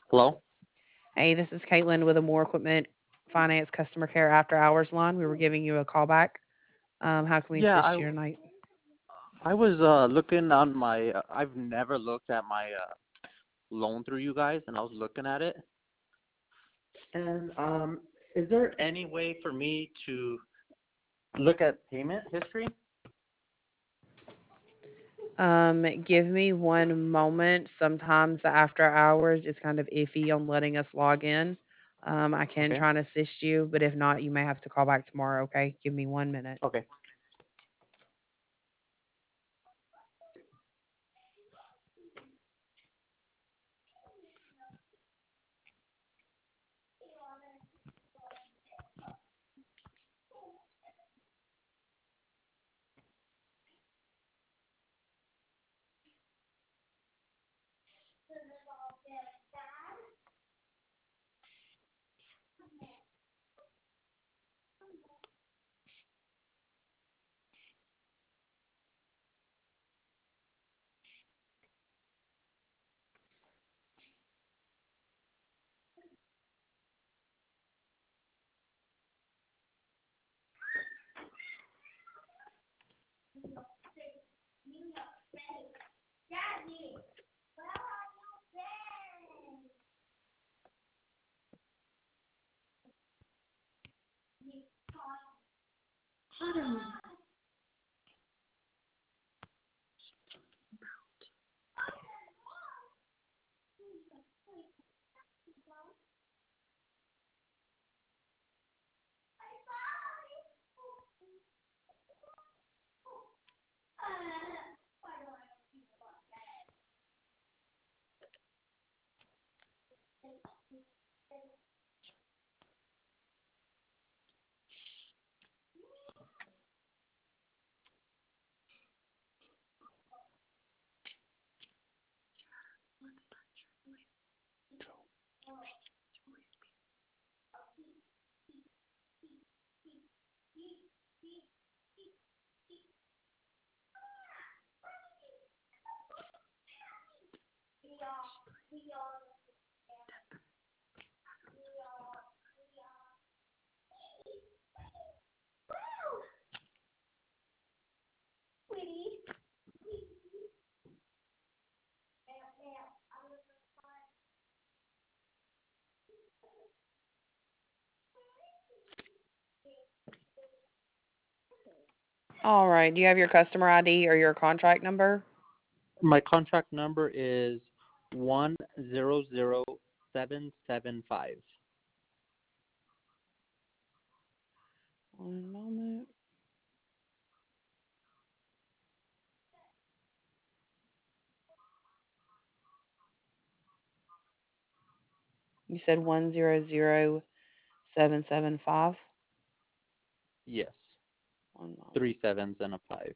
Hello? Hey, this is Caitlin with a More Equipment Finance Customer Care After Hours line. We were giving you a call back. How can we Yeah, assist you tonight? I was looking on my I've never looked at my loan through you guys, and I was looking at it. And is there any way for me to look at payment history? Give me one moment. Sometimes the after hours is kind of iffy on letting us log in. I can Okay. try and assist you, but if not, you may have to call back tomorrow. Okay, give me 1 minute. Okay. All right. Do you have your customer ID or your contract number? My contract number is 100775. One moment. You said 100775. Yes. One Three moment. sevens and a 5.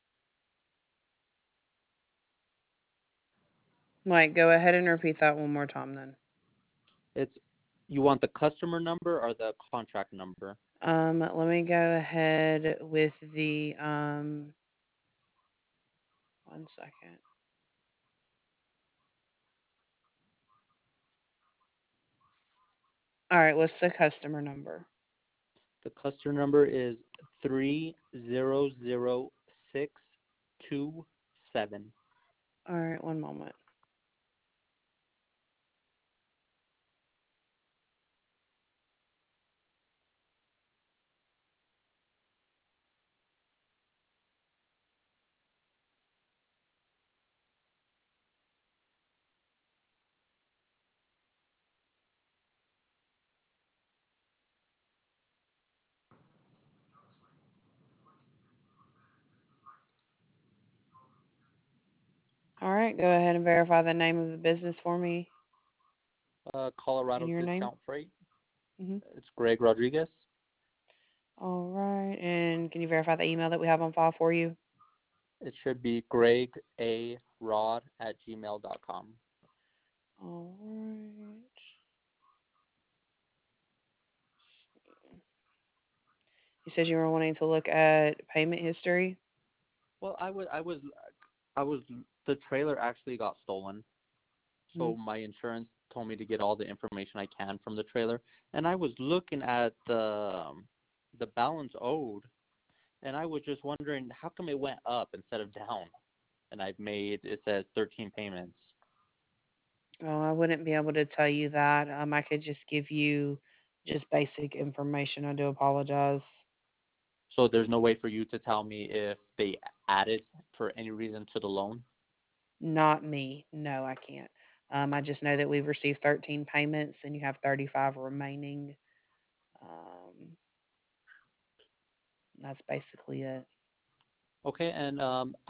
Wait, go ahead and repeat that one more time then. It's you want the customer number or the contract number? Let me go ahead with the 1 second. All right, what's the customer number? The customer number is 300627. All right, one moment. All right, go ahead and verify the name of the business for me Colorado and your name. Discount Freight. Mm-hmm. It's Greg Rodriguez. All right, and can you verify the email that we have on file for you? It should be gregarod@gmail.com. All right. You said you were wanting to look at payment history. Well, I was the trailer actually got stolen, Mm-hmm. so my insurance told me to get all the information I can from the trailer, and I was looking at the balance owed, and I was just wondering how come it went up instead of down, and I've made it says 13 payments. Oh, I wouldn't be able to tell you that. I could just give you just basic information. I do apologize. So there's no way for you to tell me if they added for any reason to the loan. Not me. No, I can't. I just know that we've received 13 payments and you have 35 remaining. Um, that's basically it. Okay, and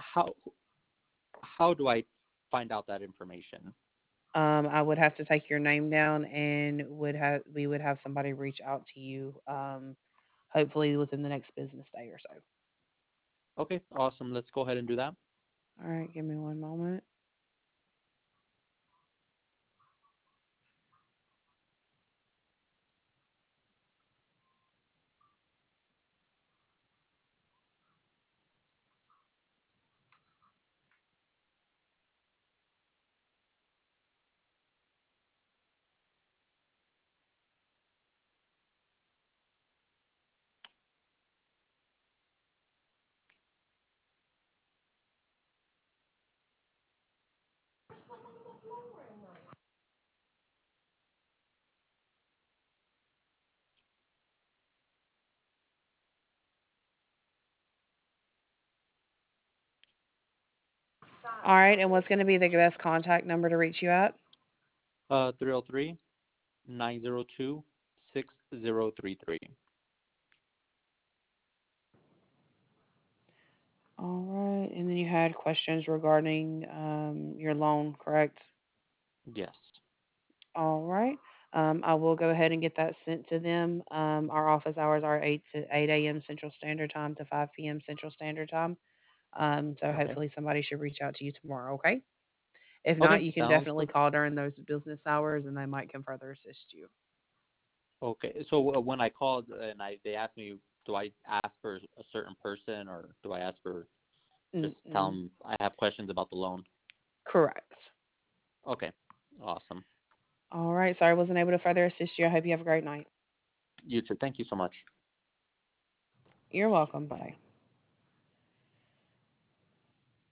how do I find out that information? I would have to take your name down and we would have somebody reach out to you, hopefully within the next business day or so. Okay, awesome. Let's go ahead and do that. All right, give me one moment. All right, and what's going to be the best contact number to reach you at? 303 902 6033. All right, and then you had questions regarding your loan, correct? Yes. All right. I will go ahead and get that sent to them. Our office hours are 8 a.m. Central Standard Time to 5 p.m. Central Standard Time. So Okay. hopefully somebody should reach out to you tomorrow, okay? If not, Okay, you can sounds definitely good. call during those business hours and they might can further assist you. Okay, so when I called and they asked me, do I ask for a certain person or do I ask for just tell Mm-mm. them I have questions about the loan? Correct. Okay, awesome. All right. Sorry I wasn't able to further assist you. I hope you have a great night. You too. Thank you so much. You're welcome. Bye.